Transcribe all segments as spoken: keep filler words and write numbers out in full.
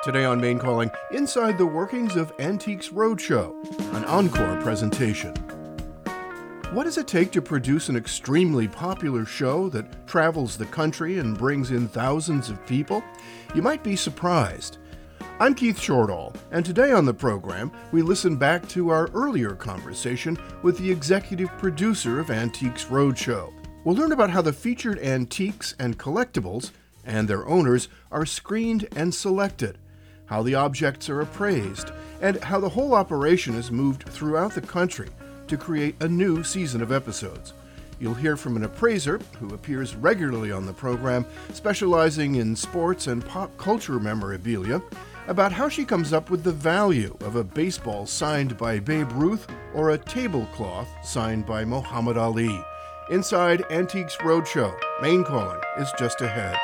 Today on Main Calling, inside the workings of Antiques Roadshow, an encore presentation. What does it take to produce an extremely popular show that travels the country and brings in thousands of people? You might be surprised. I'm Keith Shortall, and today on the program, we listen back to our earlier conversation with the executive producer of Antiques Roadshow. We'll learn about how the featured antiques and collectibles and their owners are screened and selected, how the objects are appraised, and how the whole operation is moved throughout the country to create a new season of episodes. You'll hear from an appraiser who appears regularly on the program, specializing in sports and pop culture memorabilia, about how she comes up with the value of a baseball signed by Babe Ruth or a tablecloth signed by Muhammad Ali. Inside Antiques Roadshow, Main Calling is just ahead.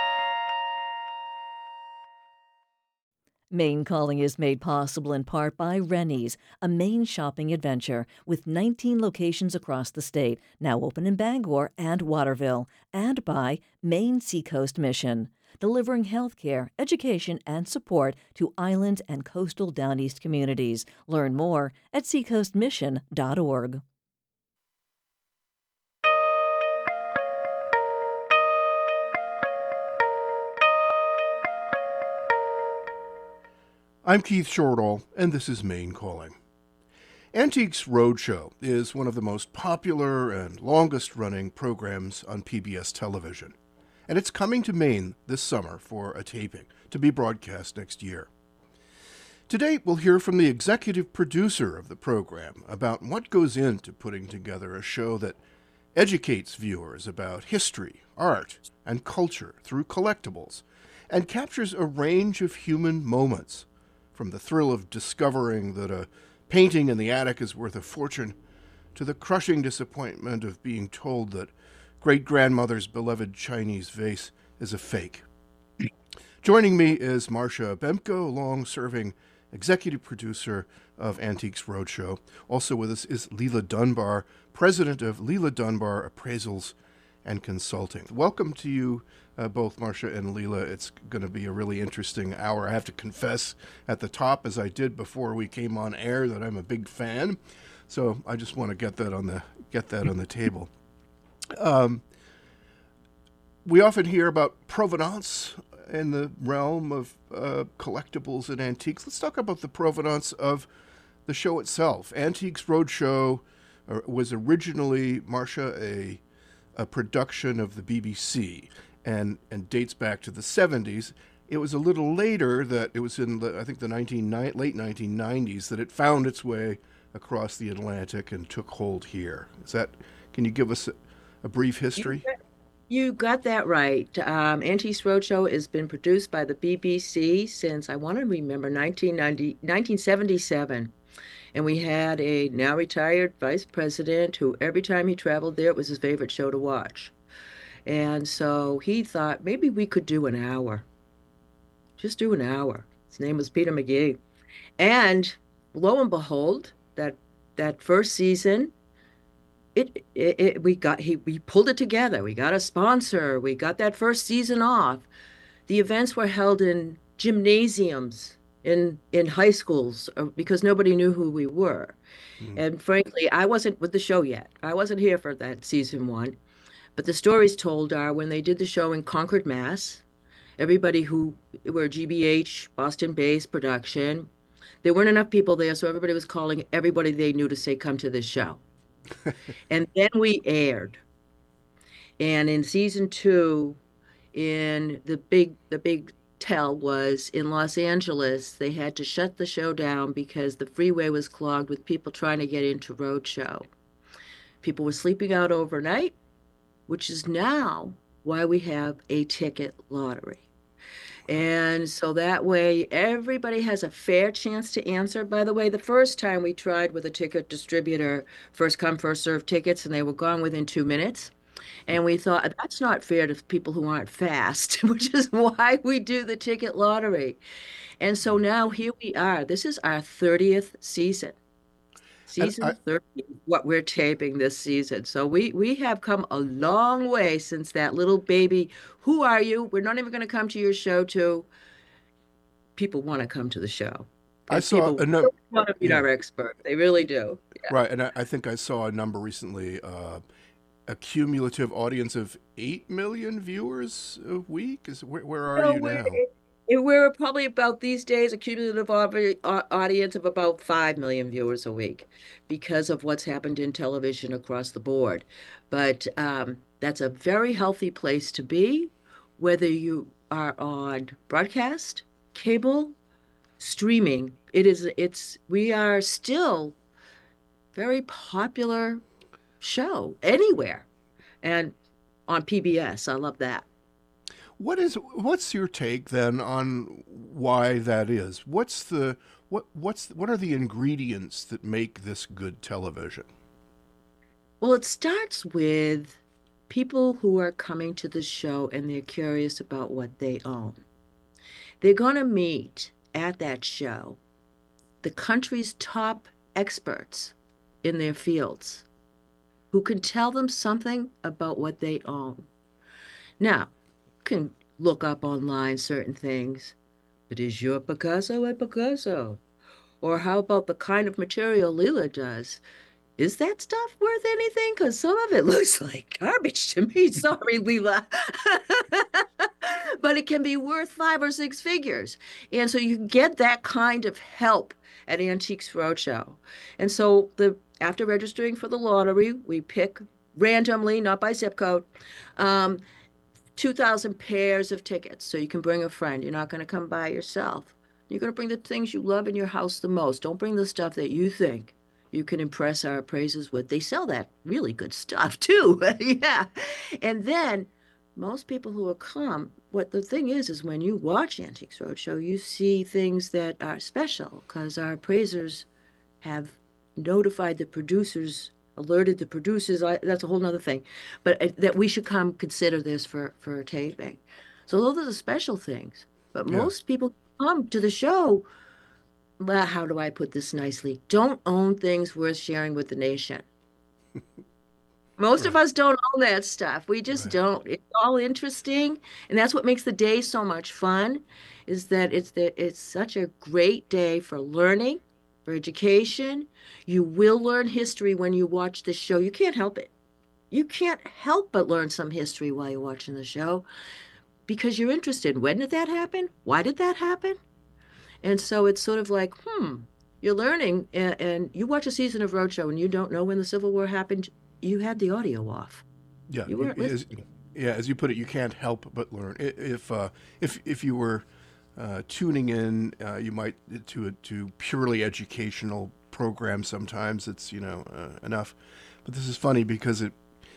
Main Calling is made possible in part by Rennie's, a Maine shopping adventure with nineteen locations across the state, now open in Bangor and Waterville, and by Maine Seacoast Mission, delivering healthcare, education, and support to island and coastal Down East communities. Learn more at seacoast mission dot org. I'm Keith Shortall, and this is Main Calling. Antiques Roadshow is one of the most popular and longest-running programs on P B S television, and it's coming to Maine this summer for a taping to be broadcast next year. Today, we'll hear from the executive producer of the program about what goes into putting together a show that educates viewers about history, art, and culture through collectibles, and captures a range of human moments, from the thrill of discovering that a painting in the attic is worth a fortune to the crushing disappointment of being told that great-grandmother's beloved Chinese vase is a fake. Joining me is Marcia Bemko, long-serving executive producer of Antiques Roadshow. Also with us is Leila Dunbar, president of Leila Dunbar Appraisals and Consulting. Welcome to you, uh, both Marcia and Leila. It's going to be a really interesting hour. I have to confess at the top, as I did before we came on air, that I'm a big fan. So I just want to get that on the get that on the table. Um, we often hear about provenance in the realm of uh, collectibles and antiques. Let's talk about the provenance of the show itself. Antiques Roadshow uh, was originally, Marcia, a a production of the B B C and, and dates back to the seventies. It was a little later that it was in the, I think the nineteen, late nineteen nineties that it found its way across the Atlantic and took hold here. Is that, can you give us a, a brief history? You got, you got that right. Um, Antiques Roadshow has been produced by the B B C since, I want to remember, nineteen ninety, nineteen seventy-seven. And we had a now retired vice president who every time he traveled there, it was his favorite show to watch. And so he thought maybe we could do an hour. Just do an hour. His name was Peter McGee. And lo and behold, that that first season, it, it, it we got he we pulled it together. We got a sponsor. We got that first season off. The events were held in gymnasiums in in high schools because nobody knew who we were. Mm. And frankly, I wasn't with the show yet. I wasn't here for that season one. But the stories told are when they did the show in Concord, Mass, everybody who were G B H, Boston-based production, there weren't enough people there, so everybody was calling everybody they knew to say, come to this show. And then we aired. And in season two, in the big the big tell was in Los Angeles, they had to shut the show down because the freeway was clogged with people trying to get into Roadshow. People were sleeping out overnight, which is now why we have a ticket lottery. And so that way everybody has a fair chance to answer. By the way, the first time we tried with a ticket distributor, first come, first served tickets, and they were gone within two minutes. And we thought, that's not fair to people who aren't fast, which is why we do the ticket lottery. And so now here we are. This is our thirtieth season. Season I, thirty, what we're taping this season. So we, we have come a long way since that little baby, who are you? We're not even going to come to your show to people want to come to the show I because saw people a no, want to meet yeah, our expert. They really do. Yeah. right, and I, I think I saw a number recently, uh, a cumulative audience of eight million viewers a week. Is where, where are So you we're, now? we're probably about these days a cumulative au- au- audience of about five million viewers a week because of what's happened in television across the board. But um, that's a very healthy place to be, whether you are on broadcast, cable, streaming. It is, it's, we are still very popular show anywhere and on P B S. I love that. What is what's your take then on why that is? What's the what what's what are the ingredients that make this good television? Well, it starts with people who are coming to the show and they're curious about what they own. They're going to meet at that show the country's top experts in their fields who can tell them something about what they own. Now, you can look up online certain things, but is your Picasso a Picasso? Or how about the kind of material Leela does? Is that stuff worth anything? Because some of it looks like garbage to me. Sorry, Leela. But it can be worth five or six figures. And so you get that kind of help at Antiques Roadshow. And so the after registering for the lottery, we pick randomly, not by zip code, um, two thousand pairs of tickets. So you can bring a friend. You're not going to come by yourself. You're going to bring the things you love in your house the most. Don't bring the stuff that you think you can impress our appraisers with. They sell that really good stuff too. Yeah. And then most people who will come, what the thing is, is when you watch Antiques Roadshow, you see things that are special because our appraisers have notified the producers, alerted the producers. I, that's a whole nother thing, but uh, that we should come consider this for, for a taping. So those are the special things. But Yeah. most people come to the show, well, how do I put this nicely? Don't own things worth sharing with the nation. Most of Right. us don't own that stuff. We just Right. don't. It's all interesting, and that's what makes the day so much fun, is that it's that it's such a great day for learning, for education. You will learn history when you watch this show. You can't help it. You can't help but learn some history while you're watching the show because you're interested. When did that happen? Why did that happen? And so it's sort of like, hmm, you're learning, and, and you watch a season of Roadshow and you don't know when the Civil War happened. You had the audio off. Yeah. You You, weren't as, listening. yeah. As you put it, you can't help but learn. I- If uh, if if you were uh, tuning in, uh, you might to a to purely educational programs. Sometimes it's you know uh, enough, but this is funny because it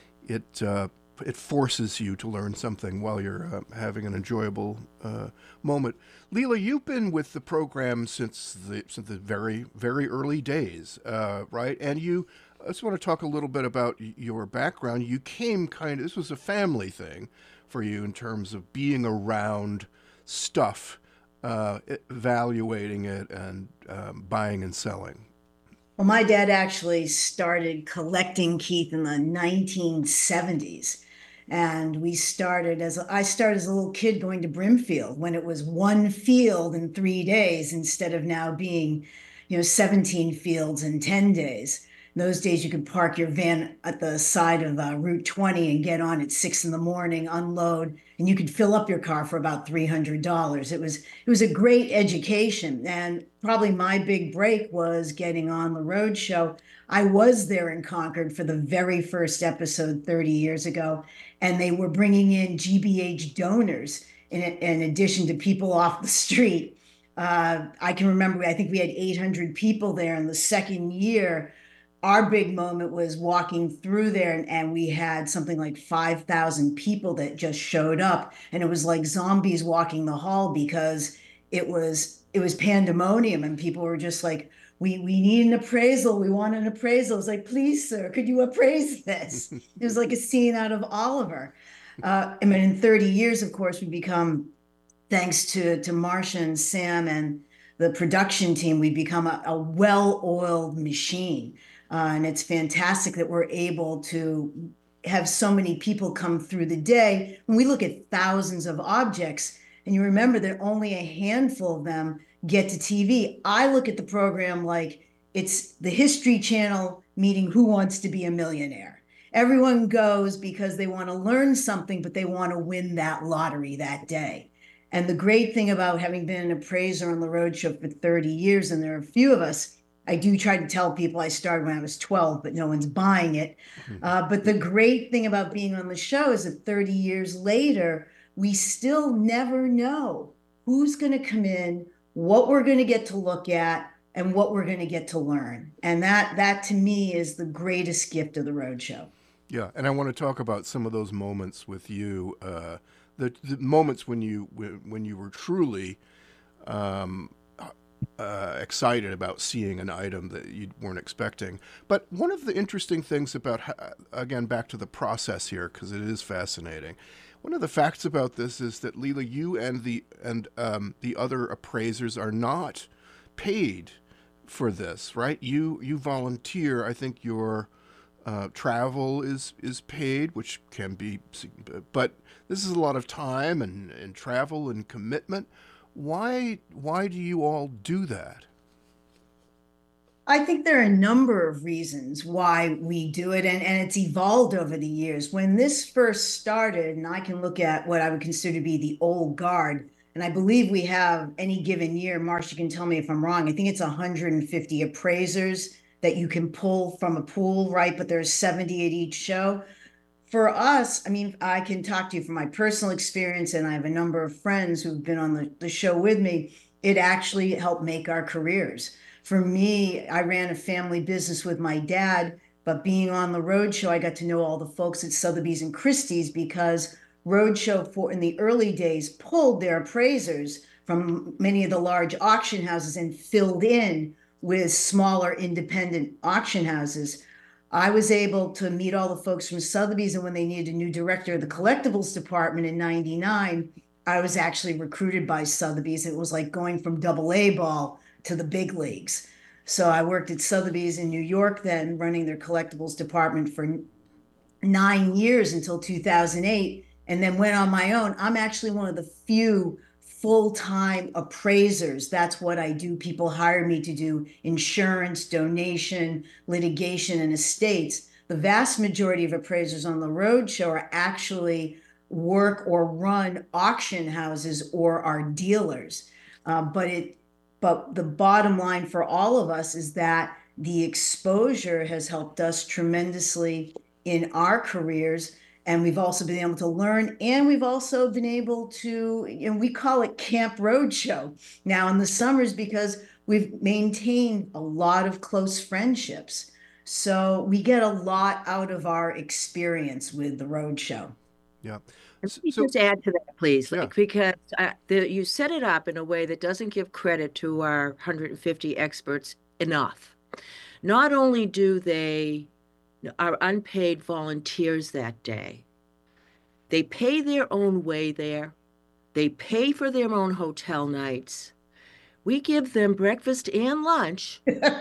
it uh, it forces you to learn something while you're uh, having an enjoyable uh, moment. Leela, you've been with the program since the since the very very early days, uh, right? And you, I just want to talk a little bit about y- your background. You came kind of this was a family thing for you in terms of being around stuff, uh, evaluating it, and um, buying and selling. Well, my dad actually started collecting, Keith, in the nineteen seventies. And we started as I started as a little kid going to Brimfield when it was one field in three days instead of now being, you know, seventeen fields in ten days. In those days, you could park your van at the side of uh, Route twenty and get on at six in the morning, unload, and you could fill up your car for about three hundred dollars. It was it was a great education, and probably my big break was getting on the road show. I was there in Concord for the very first episode thirty years ago, and they were bringing in G B H donors in, in addition to people off the street. Uh, I can remember, I think we had eight hundred people there in the second year. Our big moment was walking through there, and, and we had something like five thousand people that just showed up, and it was like zombies walking the hall because it was it was pandemonium, and people were just like, we we need an appraisal, we want an appraisal. It was like, please sir, could you appraise this? It was like a scene out of Oliver. uh, I mean, in thirty years, of course, we become, thanks to to Marcia and Sam and the production team, we become a, a well-oiled machine. Uh, and it's fantastic that we're able to have so many people come through the day. When we look at thousands of objects, And you remember that only a handful of them get to T V. I look at the program like it's the History Channel meeting Who Wants to Be a Millionaire. Everyone goes because they want to learn something, but they want to win that lottery that day. And the great thing about having been an appraiser on the roadshow for thirty years, and there are a few of us, I do try to tell people I started when I was twelve, but no one's buying it. Uh, but the great thing about being on the show is that thirty years later, we still never know who's going to come in, what we're going to get to look at, and what we're going to get to learn. And that, that to me is the greatest gift of the roadshow. Yeah, and I want to talk about some of those moments with you, uh, the, the moments when you when you were truly um, uh, excited about seeing an item that you weren't expecting. But one of the interesting things about, again, back to the process here, because it is fascinating. One of the facts about this is that, Leila, you and the and um, the other appraisers are not paid for this, right? You you volunteer. I think your uh, travel is is paid, which can be, but this is a lot of time and, and travel and commitment. Why why do you all do that? I think there are a number of reasons why we do it, and, and it's evolved over the years. When this first started, and I can look at what I would consider to be the old guard, and I believe we have any given year, Marcia can tell me if I'm wrong, I think it's one hundred fifty appraisers that you can pull from a pool, right? But there's seventy at each show. For us, I mean, I can talk to you from my personal experience, and I have a number of friends who've been on the, the show with me. It actually helped make our careers. For me, I ran a family business with my dad, but being on the roadshow, I got to know all the folks at Sotheby's and Christie's, because roadshow for in the early days pulled their appraisers from many of the large auction houses and filled in with smaller independent auction houses. I was able to meet all the folks from Sotheby's, and when they needed a new director of the collectibles department in ninety-nine, I was actually recruited by Sotheby's. It was like going from double A ball to the big leagues. So I worked at Sotheby's in New York then, running their collectibles department for nine years until two thousand eight, and then went on my own. I'm actually one of the few full-time appraisers. That's what I do. People hire me to do insurance, donation, litigation, and estates. The vast majority of appraisers on the roadshow are actually work or run auction houses or are dealers. Uh, but it But the bottom line for all of us is that the exposure has helped us tremendously in our careers. And we've also been able to learn, and we've also been able to, you know, we call it Camp Roadshow now in the summers, because we've maintained a lot of close friendships. So we get a lot out of our experience with the roadshow. Yeah. Let me just add to that, please, Yeah. like, because uh, the, you set it up in a way that doesn't give credit to our one hundred fifty experts enough. Not only do they are unpaid volunteers that day, they pay their own way there, they pay for their own hotel nights. We give them breakfast and lunch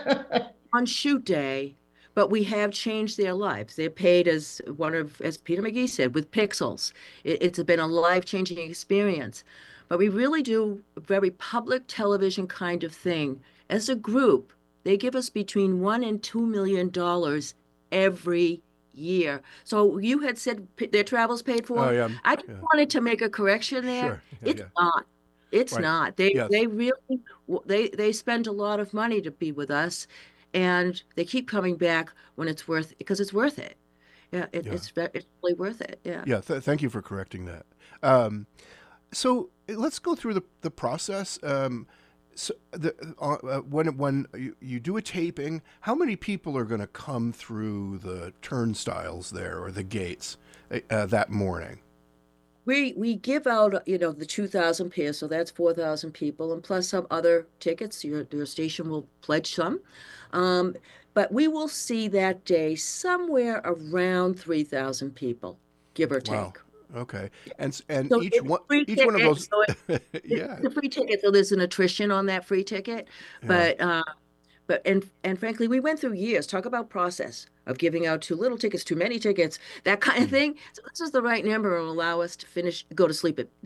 on shoot day, but we have changed their lives. They're paid, as one of, as Peter McGee said, with pixels. It, it's been a life-changing experience. But we really do a very public television kind of thing. As a group, they give us between one and two million dollars every year. So you had said p- their travel's paid for. Oh, yeah. I just Yeah. wanted to make a correction there. Sure. Yeah, It's yeah. not. It's Right. not. They Yes. they really they they spend a lot of money to be with us, and they keep coming back when it's worth, because it's worth it. Yeah, it, Yeah. it's ve- it's really worth it. Yeah. Yeah, th- thank you for correcting that. Um, so eh, let's go through the the process. Um, so the, uh, uh, when when you, you do a taping, how many people are going to come through the turnstiles there or the gates uh, uh, that morning? We we give out, you know, the two thousand pairs, so that's four thousand people, and plus some other tickets. Your your station will pledge some. Um, but we will see that day somewhere around three thousand people, give or Wow. take. Okay. And s- and So each it's one free each one of tickets, those. so it, Yeah. it's a free ticket, so there's an attrition on that free ticket. Yeah. But uh, but and and frankly, we went through years. Talk about process of giving out too little tickets, too many tickets, that kind of Mm. thing. So this is the right number and allow us to finish, go to sleep at night.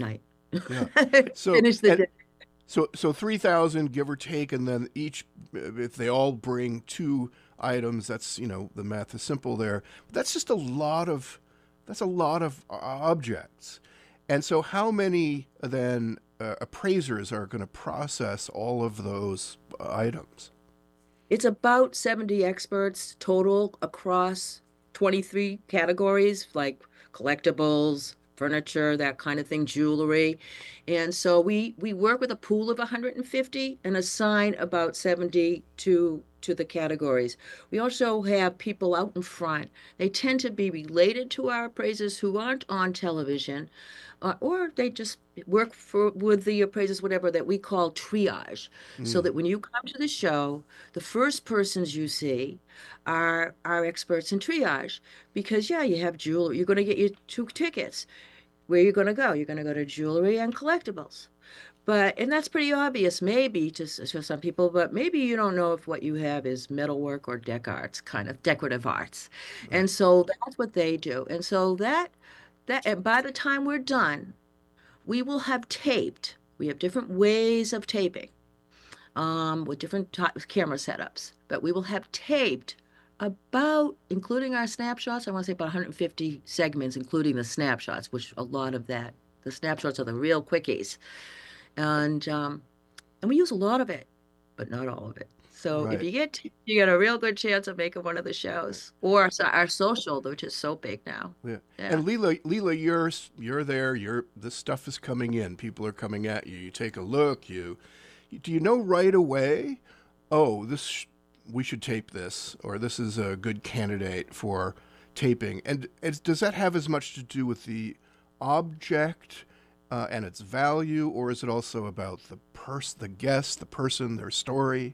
Yeah. So, Finish the and day. so, so three thousand, give or take, and then each, if they all bring two items, that's, you know, the math is simple there. But that's just a lot of, that's a lot of objects. And so how many then uh, appraisers are going to process all of those items? It's about seventy experts total across twenty-three categories like collectibles, furniture, that kind of thing, jewelry. And so we we work with a pool of one hundred fifty and assign about seventy to to the categories. We also have people out in front. They tend to be related to our appraisers who aren't on television, uh, or they just work for with the appraisers, whatever that we call triage, so Mm, that when you come to the show, the first persons you see are are experts in triage. Because yeah, you have jewelry. You're going to get your two tickets. Where you're going to go? You're going to go to jewelry and collectibles. But and that's pretty obvious, maybe to, s- to some people, but maybe you don't know if what you have is metalwork or deck arts, kind of decorative arts. right. And so that's what they do. And so that that and by the time we're done, we will have taped. We have different ways of taping, um, with different ty- camera setups, but we will have taped about, including our snapshots, I want to say about one hundred fifty segments, including the snapshots, which a lot of that, the snapshots are the real quickies. And um, and we use a lot of it, but not all of it. So if Right. you get you get a real good chance of making one of the shows or our, our social, which is so big now. Yeah. Yeah. And Leela, Leela, you're s- you're there. You're this stuff is coming in. People are coming at you. You take a look. You do you know right away? Oh, this sh- we should tape this, or this is a good candidate for taping. And it's, does that have as much to do with the object uh, and its value, or is it also about the person, the guest, the person, their story?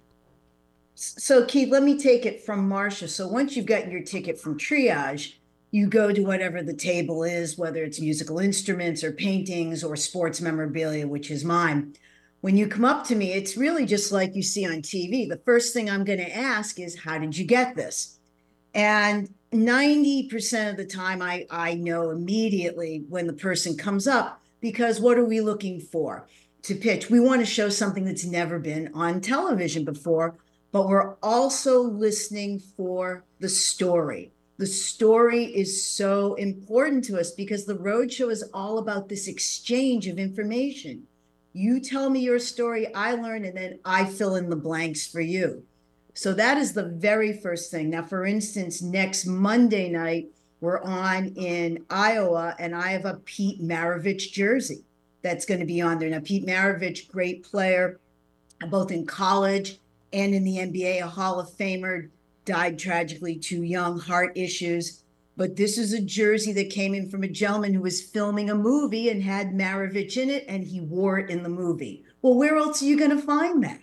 So, Keith, let me take it from Marcia. So, once you've got your ticket from triage, you go to whatever the table is, whether it's musical instruments or paintings or sports memorabilia, which is mine. When you come up to me, it's really just like you see on T V. The first thing I'm going to ask is, how did you get this? And ninety percent of the time, I, I know immediately when the person comes up, because what are we looking for to pitch? We want to show something that's never been on television before, but we're also listening for the story. The story is so important to us because the roadshow is all about this exchange of information. You tell me your story, I learn, and then I fill in the blanks for you. So that is the very first thing. Now, for instance, next Monday night, we're on in Iowa, and I have a Pete Maravich jersey that's going to be on there. Now, Pete Maravich, great player, both in college and in the N B A, a Hall of Famer, died tragically too young, heart issues. But this is a jersey that came in from a gentleman who was filming a movie and had Maravich in it, and he wore it in the movie. Well, where else are you going to find that?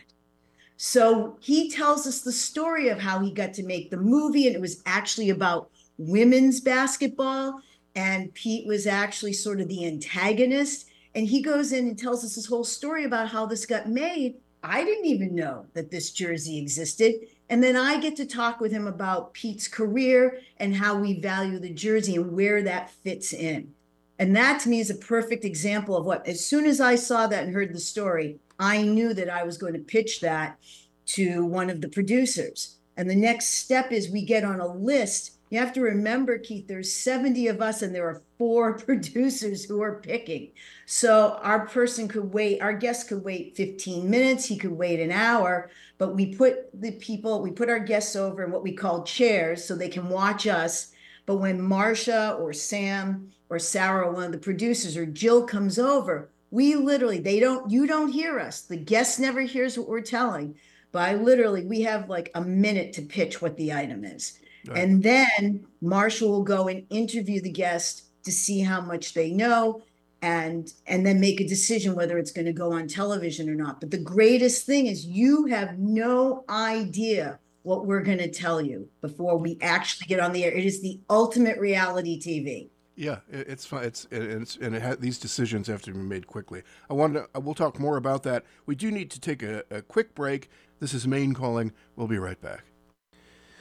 So he tells us the story of how he got to make the movie, and it was actually about women's basketball. And Pete was actually sort of the antagonist. And he goes in and tells us this whole story about how this got made. I didn't even know that this jersey existed. And then I get to talk with him about Pete's career and how we value the jersey and where that fits in. And that to me is a perfect example of what, as soon as I saw that and heard the story, I knew that I was going to pitch that to one of the producers. And the next step is we get on a list. You have to remember, Keith, there's seventy of us and there are four producers who are picking. So our person could wait, our guest could wait fifteen minutes, he could wait an hour, but we put the people, we put our guests over in what we call chairs so they can watch us. But when Marcia or Sam or Sarah, one of the producers, or Jill comes over, we literally, they don't, you don't hear us. The guest never hears what we're telling. But I literally, we have like a minute to pitch what the item is. Right. And then Marshall will go and interview the guest to see how much they know and and then make a decision whether it's going to go on television or not. But the greatest thing is you have no idea what we're going to tell you before we actually get on the air. It is the ultimate reality T V. Yeah, it, it's fun. It's and it's and it ha- these decisions have to be made quickly. I want to. We'll talk more about that. We do need to take a, a quick break. This is Maine Calling. We'll be right back.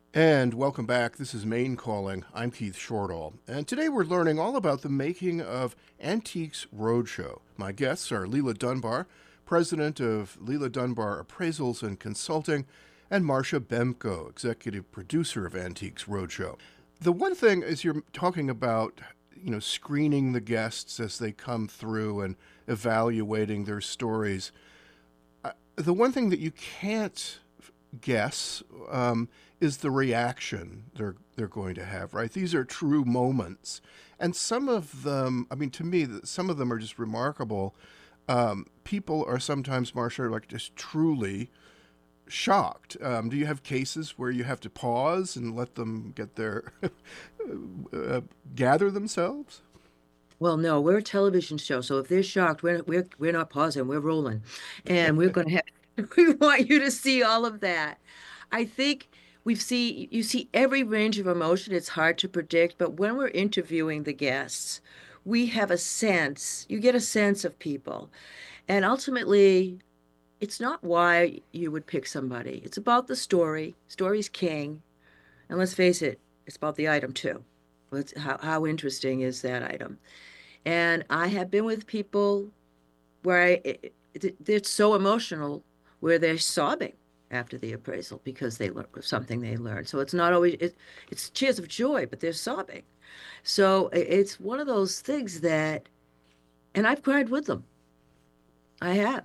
And welcome back. This is Maine Calling. I'm Keith Shortall. And today we're learning all about the making of Antiques Roadshow. My guests are Leila Dunbar, president of Leila Dunbar Appraisals and Consulting, and Marcia Bemko, executive producer of Antiques Roadshow. The one thing is you're talking about, you know, screening the guests as they come through and evaluating their stories. Uh, the one thing that you can't guess um, is the reaction they're they're going to have, right? These are true moments, and some of them, I mean, to me, some of them are just remarkable. Um, people are sometimes, Marcia, like just truly shocked. Um, do you have cases where you have to pause and let them get their uh, gather themselves? Well, no, we're a television show, so if they're shocked, we're we're we're not pausing, we're rolling, and we're going to have. We want you to see all of that. I think we see you see every range of emotion. It's hard to predict, but when we're interviewing the guests, we have a sense. You get a sense of people, and ultimately, it's not why you would pick somebody. It's about the story. Story's king, and let's face it, it's about the item too. Let's, how how interesting is that item? And I have been with people where I, it, it, it's so emotional where they're sobbing after the appraisal because they learned something they learned. So it's not always, it, it's tears of joy, but they're sobbing. So it's one of those things that, and I've cried with them. I have.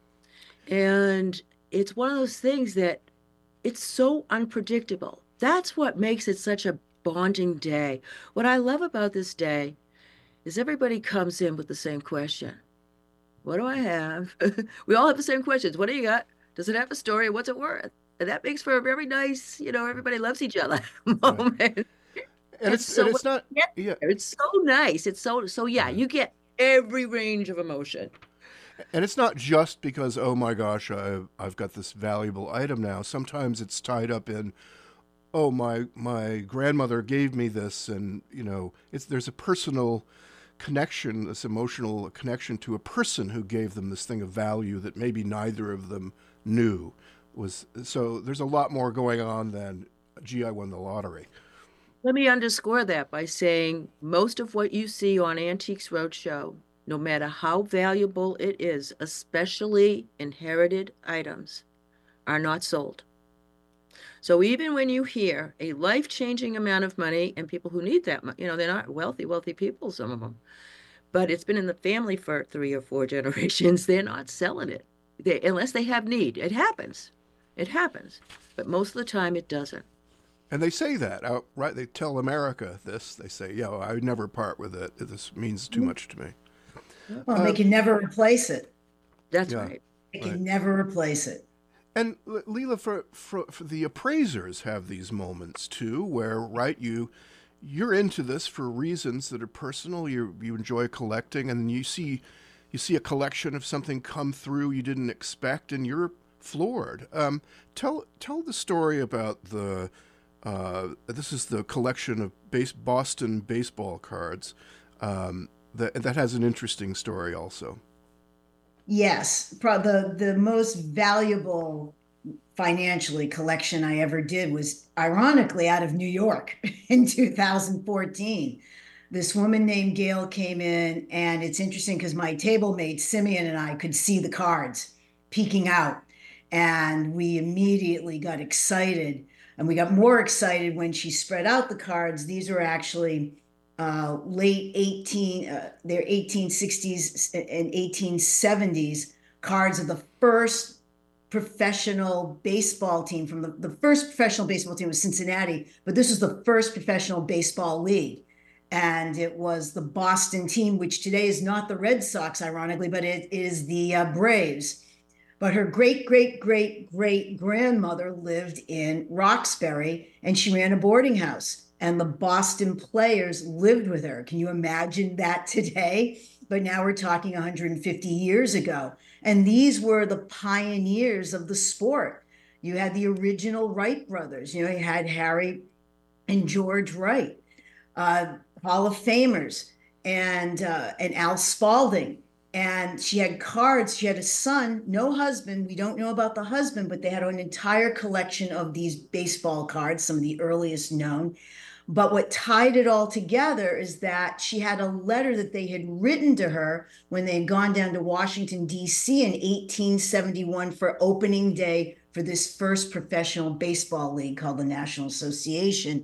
And it's one of those things that it's so unpredictable. That's what makes it such a bonding day. What I love about this day is everybody comes in with the same question. What do I have? We all have the same questions. What do you got? Does it have a story? What's it worth? And that makes for a very nice, you know, everybody loves each other moment. Right. And, it's, so and it's not, yeah, it's so nice. It's so, so yeah, yeah, you get every range of emotion. And it's not just because, oh my gosh, I, I've got this valuable item now. Sometimes it's tied up in, oh, my my grandmother gave me this, and you know, it's there's a personal connection, this emotional connection to a person who gave them this thing of value that maybe neither of them knew was. So there's a lot more going on than, gee, I won the lottery. Let me underscore that by saying most of what you see on Antiques Roadshow, no matter how valuable it is, especially inherited items, are not sold. So even when you hear a life-changing amount of money, and people who need that, you know, they're not wealthy, wealthy people, some of them, but it's been in the family for three or four generations, they're not selling it. They, unless they have need. It happens. It happens. But most of the time it doesn't. And they say that outright. They tell America this. They say, yeah, well, I would never part with it. This means too much to me. Well, uh, they can never replace it. That's yeah, right. They can right. never replace it. And Leila, for, for, for the appraisers have these moments too, where, right, you, you're into this for reasons that are personal. You you enjoy collecting, and you see, you see a collection of something come through you didn't expect, and you're floored. Um, tell tell the story about the. Uh, this is the collection of base, Boston baseball cards. Um, that that has an interesting story also. Yes, the the most valuable financially collection I ever did was ironically out of New York in two thousand fourteen. This woman named Gail came in, and it's interesting because my table mate Simeon and I could see the cards peeking out, and we immediately got excited, and we got more excited when she spread out the cards. These were actually Uh, late eighteen, uh, their eighteen sixties and eighteen seventies cards of the first professional baseball team from the, the first professional baseball team was Cincinnati, but this was the first professional baseball league. And it was the Boston team, which today is not the Red Sox, ironically, but it is the uh, Braves. But her great, great, great, great grandmother lived in Roxbury, and she ran a boarding house. And the Boston players lived with her. Can you imagine that today? But now we're talking one hundred fifty years ago. And these were the pioneers of the sport. You had the original Wright brothers. You know, you had Harry and George Wright, uh, Hall of Famers, and uh, and Al Spalding. And she had cards. She had a son, no husband. We don't know about the husband, but they had an entire collection of these baseball cards, some of the earliest known. But what tied it all together is that she had a letter that they had written to her when they had gone down to Washington, D C in eighteen seventy-one for opening day for this first professional baseball league called the National Association.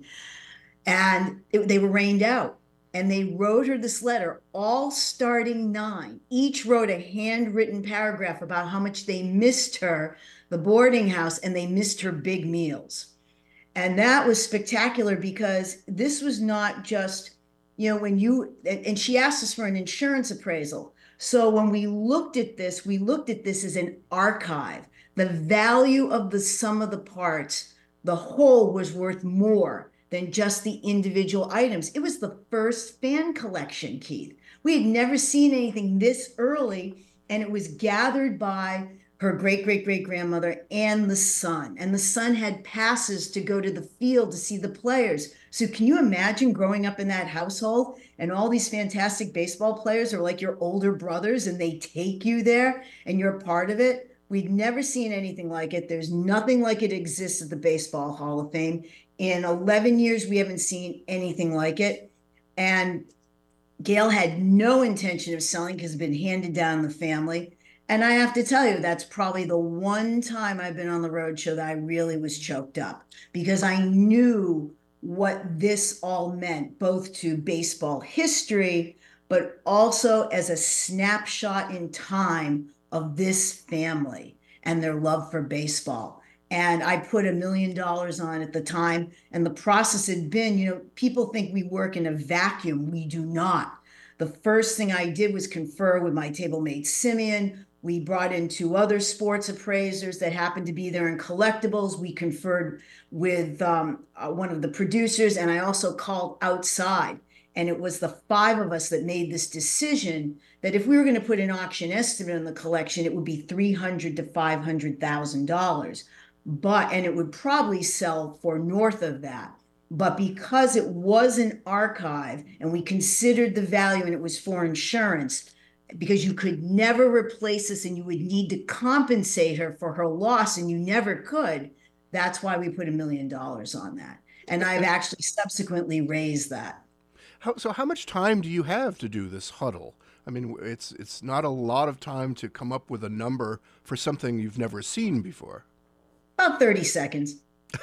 And it, they were rained out. And they wrote her this letter, all starting nine. Each wrote a handwritten paragraph about how much they missed her, the boarding house, and they missed her big meals. And that was spectacular because this was not just, you know, when you, and she asked us for an insurance appraisal. So when we looked at this, we looked at this as an archive. The value of the sum of the parts, the whole was worth more than just the individual items. It was the first fan collection, Keith. We had never seen anything this early, and it was gathered by her great-great-great-grandmother and the son. And the son had passes to go to the field to see the players. So can you imagine growing up in that household and all these fantastic baseball players are like your older brothers and they take you there and you're part of it? We'd never seen anything like it. There's nothing like it exists at the Baseball Hall of Fame. In eleven years, we haven't seen anything like it. And Gail had no intention of selling because it's been handed down in the family. And I have to tell you, that's probably the one time I've been on the road show that I really was choked up because I knew what this all meant, both to baseball history, but also as a snapshot in time of this family and their love for baseball. And I put a million dollars on at the time. And the process had been, you know, people think we work in a vacuum. We do not. The first thing I did was confer with my table mate, Simeon. We brought in two other sports appraisers that happened to be there in collectibles. We conferred with um, uh, one of the producers, and I also called outside. And it was the five of us that made this decision that if we were going to put an auction estimate on the collection, it would be three hundred thousand to five hundred thousand dollars. But, and it would probably sell for north of that. But because it was an archive and we considered the value and it was for insurance, because you could never replace this and you would need to compensate her for her loss and you never could, that's why we put a million dollars on that. And I've actually subsequently raised that. How, so how much time do you have to do this huddle? I mean, it's it's not a lot of time to come up with a number for something you've never seen before. About thirty seconds.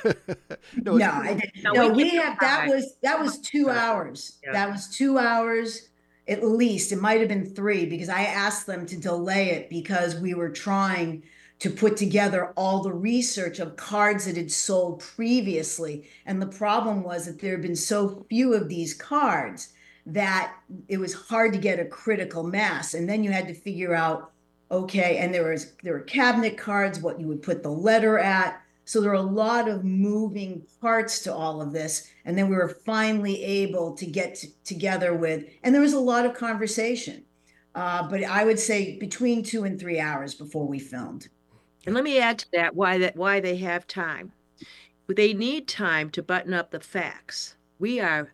no, no, I didn't. No, no we, we have that was that was two hours. Yeah. That was two hours at least. It might have been three because I asked them to delay it because we were trying to put together all the research of cards that had sold previously. And the problem was that there had been so few of these cards that it was hard to get a critical mass. And then you had to figure out, okay, and there was there were cabinet cards, what you would put the letter at. So there are a lot of moving parts to all of this. And then we were finally able to get t- together with, and there was a lot of conversation. Uh, but I would say between two and three hours before we filmed. And let me add to that why that why they have time. They need time to button up the facts. We are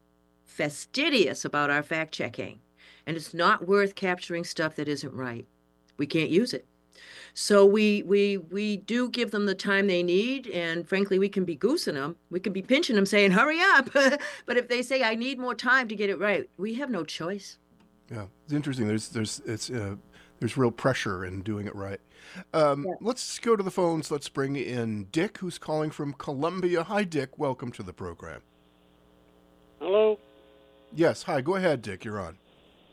fastidious about our fact checking, and it's not worth capturing stuff that isn't right. We can't use it. So we we we do give them the time they need, and frankly, we can be goosing them. We can be pinching them, saying, "Hurry up!" But if they say, "I need more time to get it right," we have no choice. Yeah, it's interesting. There's there's it's uh, there's real pressure in doing it right. Um, yeah. Let's go to the phones. Let's bring in Dick, who's calling from Columbia. Hi, Dick. Welcome to the program. Hello. Yes. Hi. Go ahead, Dick. You're on.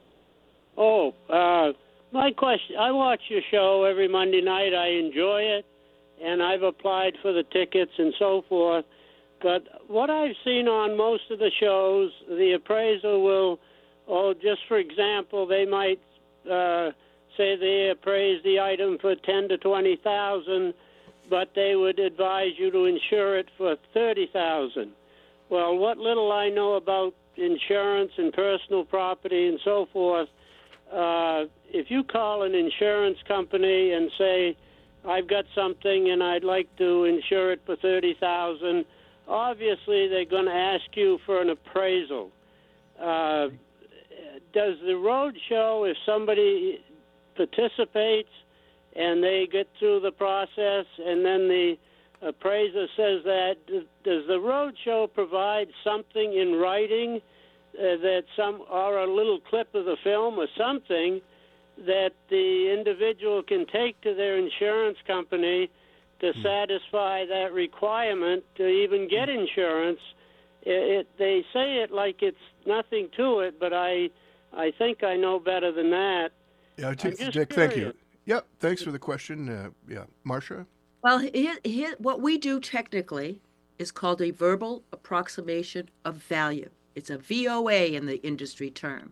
Oh, uh, my question. I watch your show every Monday night. I enjoy it, and I've applied for the tickets and so forth. But what I've seen on most of the shows, the appraiser will, oh, just for example, they might uh, say they appraise the item for ten to twenty thousand, but they would advise you to insure it for thirty thousand. Well, what little I know about insurance and personal property and so forth, uh, if you call an insurance company and say, I've got something and I'd like to insure it for thirty thousand, obviously they're going to ask you for an appraisal. Uh, does the road show, if somebody participates and they get through the process, and then the appraiser says that. Does the roadshow provide something in writing uh, that some, or a little clip of the film or something that the individual can take to their insurance company to mm. satisfy that requirement to even get insurance? It, it, they say it like it's nothing to it, but I, I think I know better than that. Yeah, Dick, Dick thank you. Yep, thanks for the question. Uh, yeah, Marcia? Well, here, here, what we do technically is called a verbal approximation of value. It's a V O A in the industry term.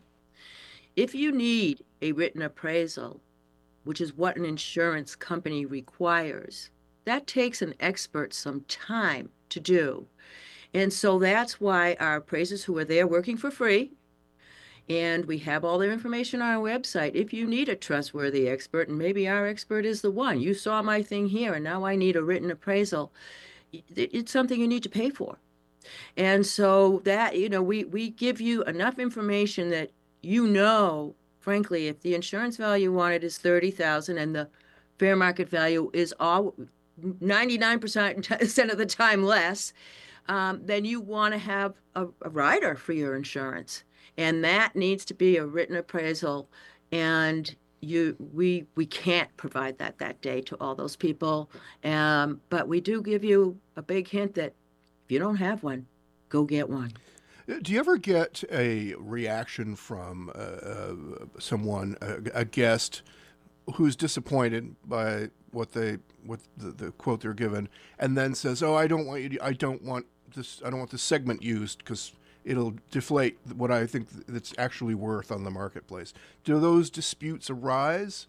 If you need a written appraisal, which is what an insurance company requires, that takes an expert some time to do. And so that's why our appraisers who are there working for free, and we have all their information on our website. If you need a trustworthy expert, and maybe our expert is the one, you saw my thing here, and now I need a written appraisal, it's something you need to pay for. And so that, you know, we, we give you enough information that you know, frankly, if the insurance value wanted is thirty thousand dollars and the fair market value is all ninety-nine percent of the time less, um, then you want to have a, a rider for your insurance. And that needs to be a written appraisal, and you we we can't provide that that day to all those people. Um, but we do give you a big hint that if you don't have one, go get one. Do you ever get a reaction from uh, uh, someone, a, a guest, who's disappointed by what they what the, the quote they're given, and then says, "Oh, I don't want you. To, I don't want this. I don't want this segment used because it'll deflate what I think it's actually worth on the marketplace." Do those disputes arise?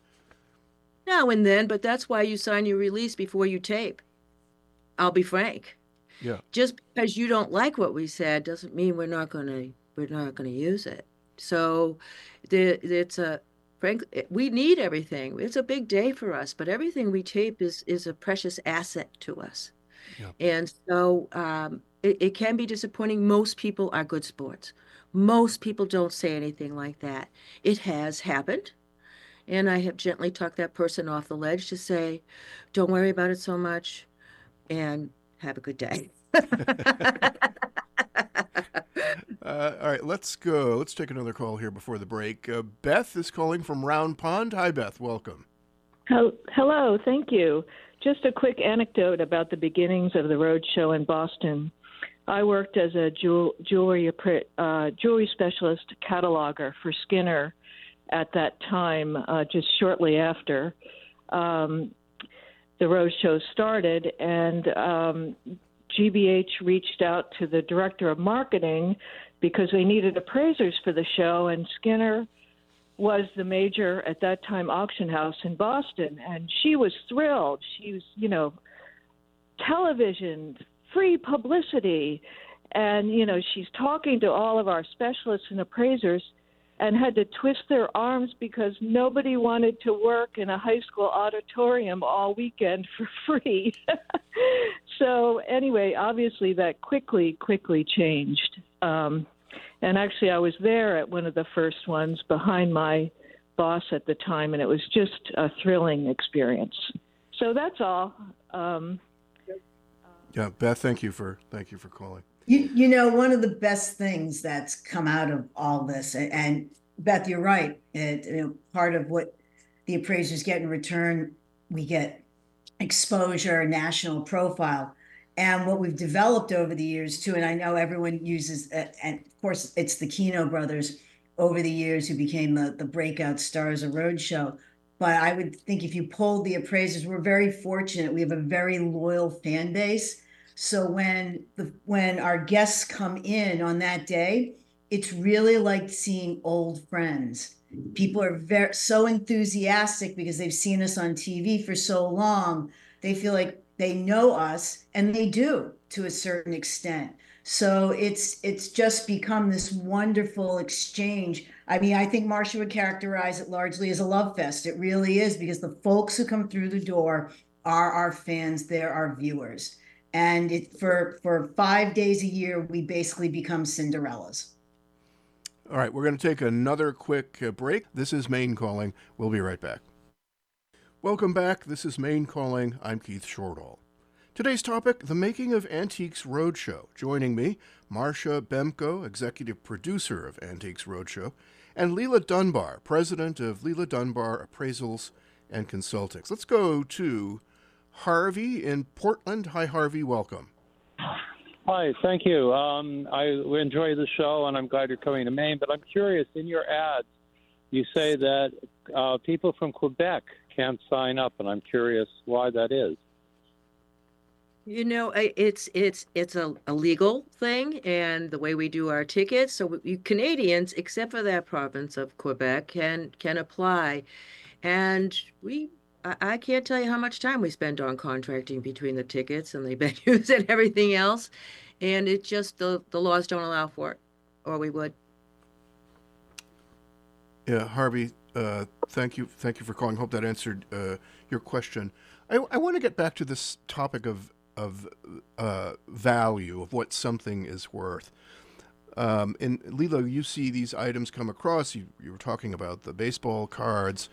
Now and then, but that's why you sign your release before you tape. I'll be frank. Yeah. Just because you don't like what we said doesn't mean we're not going to we're not going to use it. So, the, it's a frankly we need everything. It's a big day for us, but everything we tape is is a precious asset to us. Yeah. And so. Um, It, it can be disappointing. Most people are good sports. Most people don't say anything like that. It has happened. And I have gently talked that person off the ledge to say, don't worry about it so much and have a good day. uh, all right, let's go. Let's take another call here before the break. Uh, Beth is calling from Round Pond. Hi, Beth. Welcome. Hello. Thank you. Just a quick anecdote about the beginnings of the road show in Boston. I worked as a jewel, jewelry uh, jewelry specialist cataloger for Skinner at that time, uh, just shortly after um, the road show started. And um, G B H reached out to the director of marketing because they needed appraisers for the show, and Skinner was the major, at that time, auction house in Boston. And she was thrilled. She was, you know, television, free publicity. And, you know, she's talking to all of our specialists and appraisers and had to twist their arms because nobody wanted to work in a high school auditorium all weekend for free. So anyway, obviously that quickly, quickly changed. Um, and actually I was there at one of the first ones behind my boss at the time, and it was just a thrilling experience. So that's all. Um, Yeah, Beth, thank you for thank you for calling. You you know, one of the best things that's come out of all this, and, and Beth, you're right. It, you know, part of what the appraisers get in return, we get exposure, national profile, and what we've developed over the years too. And I know everyone uses, uh, and of course, it's the Keno brothers over the years who became the the breakout stars of Roadshow. But I would think if you polled the appraisers, we're very fortunate. We have a very loyal fan base. So when the when our guests come in on that day, it's really like seeing old friends. People are very so enthusiastic because they've seen us on T V for so long. They feel like they know us, and they do to a certain extent. So it's it's just become this wonderful exchange. I mean, I think Marcia would characterize it largely as a love fest. It really is, because the folks who come through the door are our fans. They're our viewers. And it, for, for five days a year, we basically become Cinderellas. All right, we're going to take another quick uh, break. This is Maine Calling. We'll be right back. Welcome back. This is Maine Calling. I'm Keith Shortall. Today's topic, the making of Antiques Roadshow. Joining me, Marcia Bemko, executive producer of Antiques Roadshow, and Leila Dunbar, president of Leila Dunbar Appraisals and Consultings. Let's go to Harvey in Portland. Hi, Harvey. Welcome. Hi, thank you. Um, I enjoy the show, and I'm glad you're coming to Maine. But I'm curious, in your ads, you say that uh, people from Quebec can't sign up, and I'm curious why that is. You know, I- it's it's it's a, a legal thing, and the way we do our tickets. So we, Canadians, except for that province of Quebec, can can apply, and we. I I can't tell you how much time we spend on contracting between the tickets and the venues and everything else, and it just the the laws don't allow for it, or we would. Yeah, Harvey, uh, thank you. Thank you for calling. Hope that answered uh, your question. I, I want to get back to this topic of of uh, value, of what something is worth. Um, and Lilo, you see these items come across. You, you were talking about the baseball cards.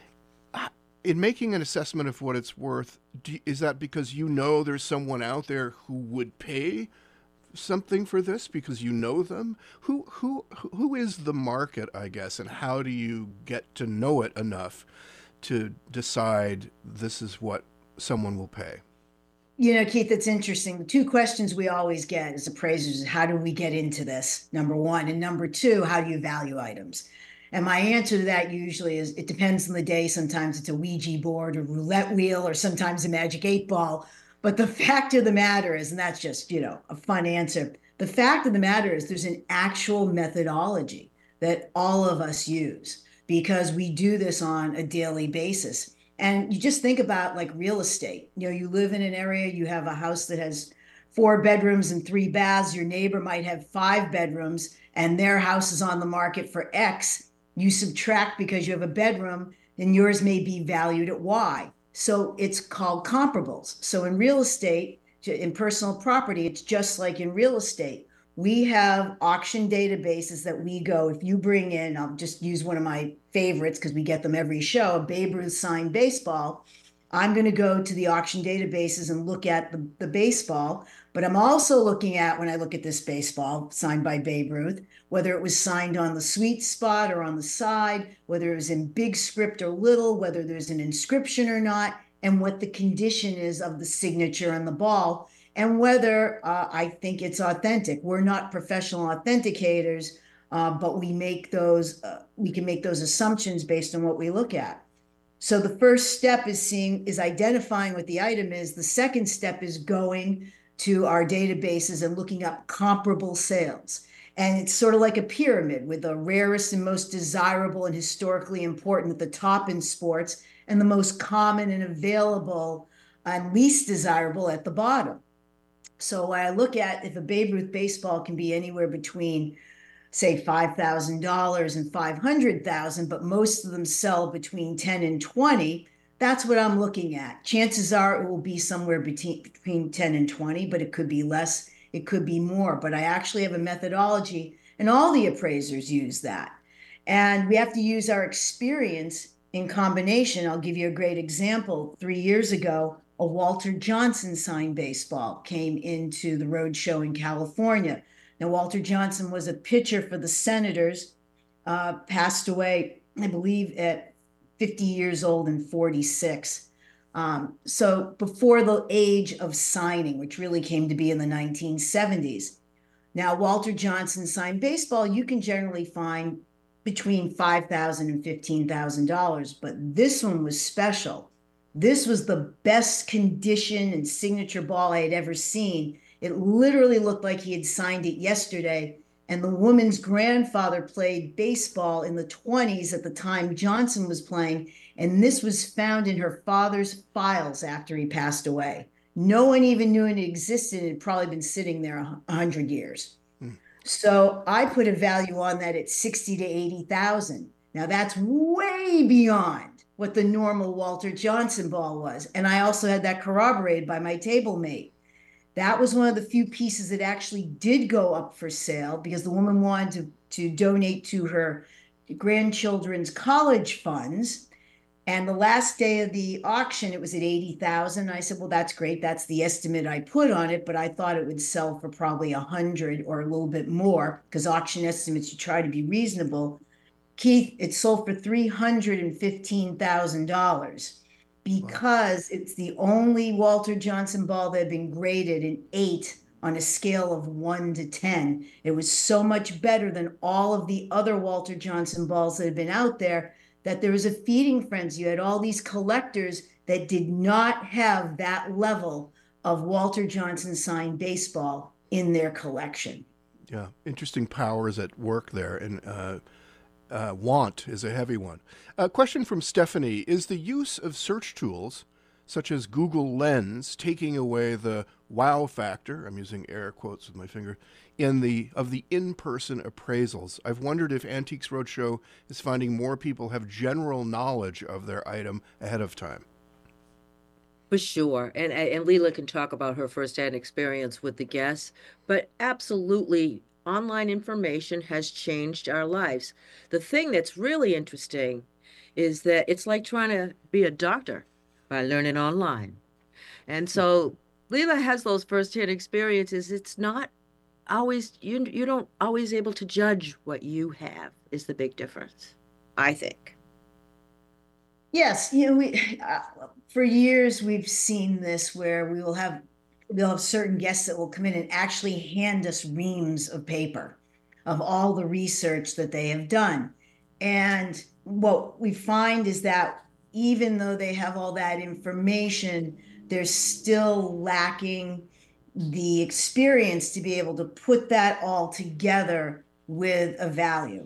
In making an assessment of what it's worth, do, is that because you know there's someone out there who would pay something for this because you know them? Who who who is the market, I guess, and how do you get to know it enough to decide this is what someone will pay? You know, Keith, it's interesting. The two questions we always get as appraisers is how do we get into this? Number one. And number two, how do you value items? And my answer to that usually is it depends on the day. Sometimes it's a Ouija board or roulette wheel or sometimes a magic eight ball. But the fact of the matter is, and that's just, you know, a fun answer. The fact of the matter is there's an actual methodology that all of us use because we do this on a daily basis. And you just think about like real estate. You know, you live in an area, you have a house that has four bedrooms and three baths. Your neighbor might have five bedrooms and their house is on the market for X. You subtract because you have a bedroom, then yours may be valued at Y. So it's called comparables. So in real estate, in personal property, it's just like in real estate. We have auction databases that we go, if you bring in, I'll just use one of my favorites because we get them every show, Babe Ruth signed baseball. I'm going to go to the auction databases and look at the, the baseball, but I'm also looking at, when I look at this baseball signed by Babe Ruth, whether it was signed on the sweet spot or on the side, whether it was in big script or little, whether there's an inscription or not, and what the condition is of the signature on the ball, and whether uh, I think it's authentic. We're not professional authenticators, uh, but we make those, uh, we can make those assumptions based on what we look at. So the first step is seeing, is identifying what the item is. The second step is going to our databases and looking up comparable sales. And it's sort of like a pyramid with the rarest and most desirable and historically important at the top in sports, and the most common and available and least desirable at the bottom. So when I look at if a Babe Ruth baseball can be anywhere between, say, five thousand dollars and five hundred thousand dollars, but most of them sell between ten and twenty, that's what I'm looking at. Chances are it will be somewhere between, between ten and twenty, but it could be less, it could be more. But I actually have a methodology, and all the appraisers use that. And we have to use our experience in combination. I'll give you a great example. Three years ago, a Walter Johnson signed baseball came into the road show in California. Now, Walter Johnson was a pitcher for the Senators, uh, passed away, I believe, at fifty years old and forty-six. Um, so before the age of signing, which really came to be in the nineteen seventies. Now, Walter Johnson signed baseball, you can generally find between five thousand dollars and fifteen thousand dollars, but this one was special. This was the best condition and signature ball I had ever seen. It literally looked like he had signed it yesterday. And the woman's grandfather played baseball in the twenties at the time Johnson was playing. And this was found in her father's files after he passed away. No one even knew it existed. It had probably been sitting there a hundred years. Hmm. So I put a value on that at sixty to eighty thousand. Now that's way beyond what the normal Walter Johnson ball was. And I also had that corroborated by my table mate. That was one of the few pieces that actually did go up for sale because the woman wanted to, to donate to her grandchildren's college funds. And the last day of the auction, it was at eighty thousand. I said, well, that's great. That's the estimate I put on it, but I thought it would sell for probably a hundred or a little bit more, because auction estimates, you try to be reasonable. Keith, it sold for three hundred fifteen thousand dollars because wow. It's the only Walter Johnson ball that had been graded an eight on a scale of one to ten. It was so much better than all of the other Walter Johnson balls that had been out there that there was a feeding frenzy. You had all these collectors that did not have that level of Walter Johnson signed baseball in their collection. Yeah, interesting powers at work there, and uh, uh, want is a heavy one. A question from Stephanie: is the use of search tools such as Google Lens taking away the wow factor, I'm using air quotes with my finger, in the of the in-person appraisals? I've wondered if Antiques Roadshow is finding more people have general knowledge of their item ahead of time. For sure. And and Leila can talk about her firsthand experience with the guests, but absolutely online information has changed our lives. The thing that's really interesting is that it's like trying to be a doctor by learning online. And so Leila has those firsthand experiences. It's not always, you you don't always able to judge what you have is the big difference, I think. Yes, you know, we uh, for years we've seen this where we will have we'll have certain guests that will come in and actually hand us reams of paper of all the research that they have done. And what we find is that even though they have all that information, they're still lacking the experience to be able to put that all together with a value.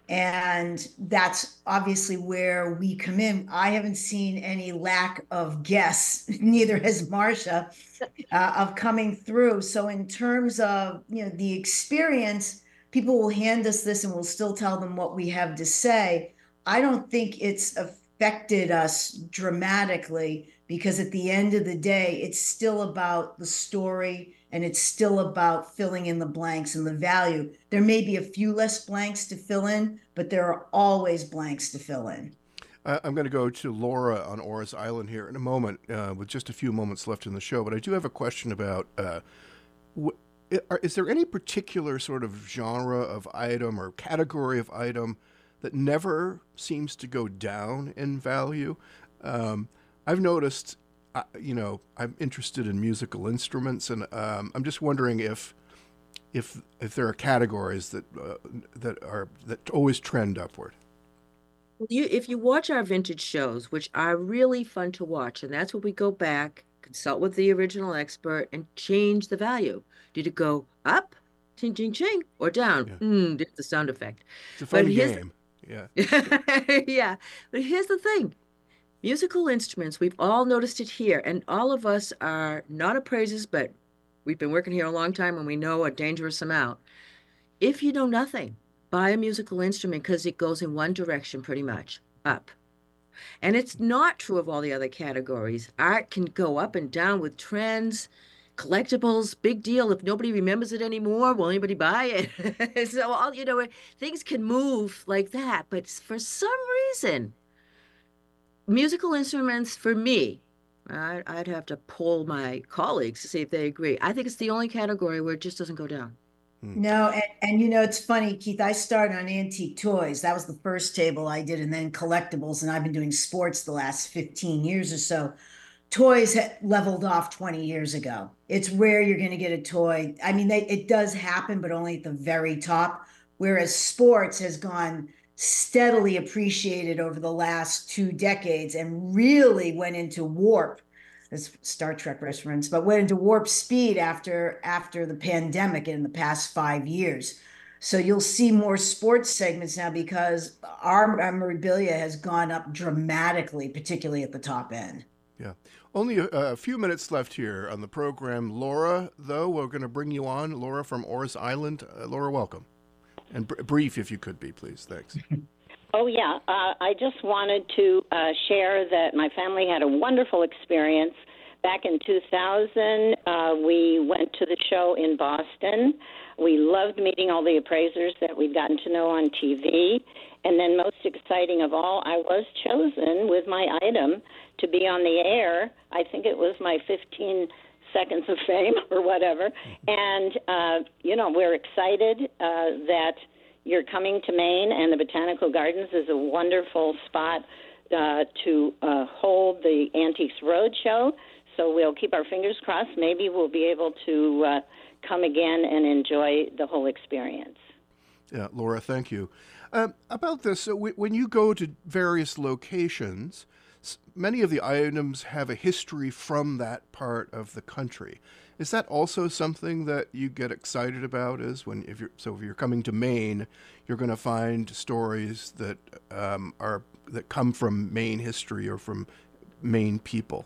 And that's obviously where we come in. I haven't seen any lack of guests, neither has Marcia, uh, of coming through. So in terms of, you know, the experience, people will hand us this and we'll still tell them what we have to say. I don't think it's affected us dramatically, because at the end of the day, it's still about the story and it's still about filling in the blanks and the value. There may be a few less blanks to fill in, but there are always blanks to fill in. Uh, I'm going to go to Laura on Orr's Island here in a moment, uh, with just a few moments left in the show. But I do have a question about, uh, wh- is there any particular sort of genre of item or category of item that never seems to go down in value? Um, I've noticed, uh, you know, I'm interested in musical instruments, and um, I'm just wondering if, if, if there are categories that uh, that are that always trend upward. You, if you watch our vintage shows, which are really fun to watch, and that's where we go back, consult with the original expert, and change the value. Did it go up, ching, ching, ching, or down? Yeah. Mm, did the sound effect. It's a fun But here's- game. Yeah. Yeah. But here's the thing. Musical instruments, we've all noticed it here, and all of us are not appraisers, but we've been working here a long time and we know a dangerous amount. If you know nothing, buy a musical instrument, because it goes in one direction pretty much, up. And it's not true of all the other categories. Art can go up and down with trends, collectibles, big deal. If nobody remembers it anymore, will anybody buy it? So, all you know, things can move like that. But for some reason, musical instruments, for me, I, I'd have to poll my colleagues to see if they agree. I think it's the only category where it just doesn't go down. No, and, and you know, it's funny, Keith, I started on antique toys. That was the first table I did, and then collectibles, and I've been doing sports the last fifteen years or so. Toys had leveled off twenty years ago. It's rare you're going to get a toy. I mean, they, it does happen, but only at the very top, whereas sports has gone steadily appreciated over the last two decades and really went into warp. As Star Trek reference, but went into warp speed after after the pandemic in the past five years. So you'll see more sports segments now because our memorabilia has gone up dramatically, particularly at the top end. Yeah. Only a, a few minutes left here on the program. Laura, though, we're going to bring you on. Laura from Orr's Island. Uh, Laura, welcome. And br- brief, if you could be, please. Thanks. Oh, yeah. Uh, I just wanted to uh, share that my family had a wonderful experience Back in two thousand, uh, we went to the show in Boston. We loved meeting all the appraisers that we'd gotten to know on T V. And then most exciting of all, I was chosen with my item to be on the air. I think it was my fifteen seconds of fame or whatever. And, uh, you know, we're excited uh, that you're coming to Maine, and the Botanical Gardens is a wonderful spot uh, to uh, hold the Antiques Roadshow. So we'll keep our fingers crossed. Maybe we'll be able to uh, come again and enjoy the whole experience. Yeah, Laura, thank you. Uh, about this, uh, w- when you go to various locations, s- many of the items have a history from that part of the country. Is that also something that you get excited about? Is when if you're so if you're coming to Maine, you're going to find stories that um, are that come from Maine history or from Maine people.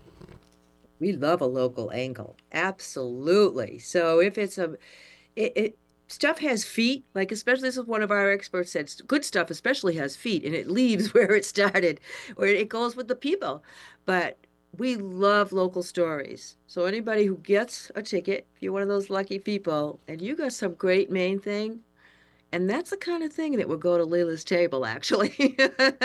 We love a local angle. Absolutely. So if it's a, it, it stuff has feet, like especially this is one of our experts said, good stuff especially has feet, and it leaves where it started, or it goes with the people. But we love local stories. So anybody who gets a ticket, if you're one of those lucky people, and you got some great Maine thing, and that's the kind of thing that will go to Leela's table, actually.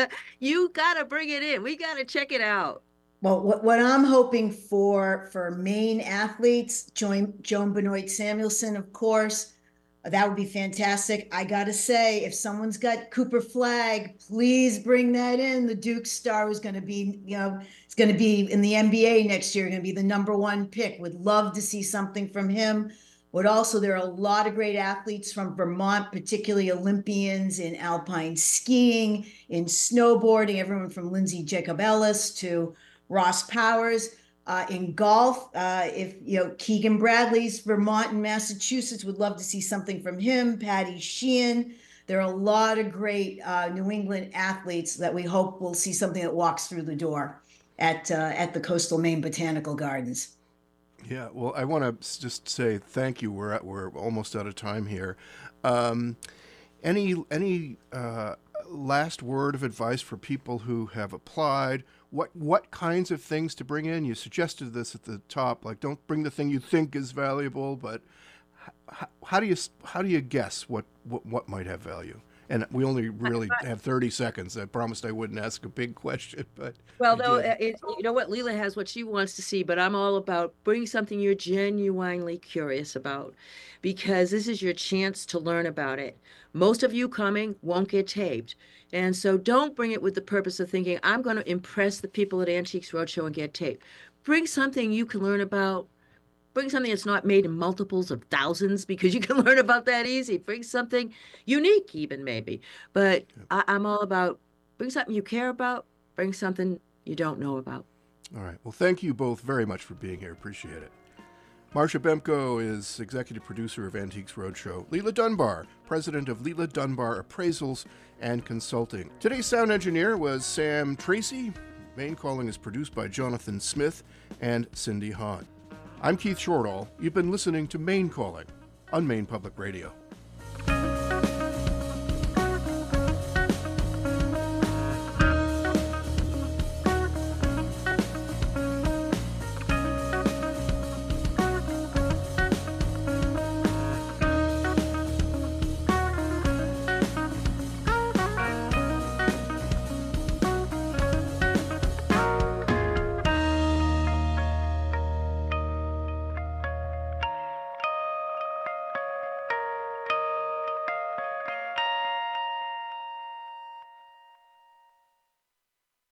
You got to bring it in. We got to check it out. Well, what, what I'm hoping for for Maine athletes, Joan, Joan Benoit Samuelson, of course, that would be fantastic. I got to say, if someone's got Cooper Flagg, please bring that in. The Duke star who's going to be, you know, it's going to be in the N B A next year, going to be the number one pick. Would love to see something from him. But also, there are a lot of great athletes from Vermont, particularly Olympians in alpine skiing, in snowboarding, everyone from Lindsay Jacobellis to Ross Powers. Uh, in golf, uh, if you know Keegan Bradley's Vermont and Massachusetts, would love to see something from him. Patty Sheehan. There are a lot of great uh, New England athletes that we hope will see something that walks through the door at uh, at the Coastal Maine Botanical Gardens. Yeah, well, I want to just say thank you. We're at, we're almost out of time here. Um, any any uh, last word of advice for people who have applied? What what kinds of things to bring in? You suggested this at the top, like don't bring the thing you think is valuable, but how, how do you how do you guess what, what, what might have value? And we only really have thirty seconds. I promised I wouldn't ask a big question, but well, though, it, you know what, Leela has what she wants to see, but I'm all about bring something you're genuinely curious about, because this is your chance to learn about it. Most of you coming won't get taped. And so don't bring it with the purpose of thinking, I'm going to impress the people at Antiques Roadshow and get taped. Bring something you can learn about. Bring something that's not made in multiples of thousands, because you can learn about that easy. Bring something unique even, maybe. But I, I'm all about bring something you care about. Bring something you don't know about. All right. Well, thank you both very much for being here. Appreciate it. Marcia Bemko is executive producer of Antiques Roadshow. Leela Dunbar, president of Leela Dunbar Appraisals and Consulting. Today's sound engineer was Sam Tracy. Maine Calling is produced by Jonathan Smith and Cindy Hahn. I'm Keith Shortall. You've been listening to Maine Calling on Maine Public Radio.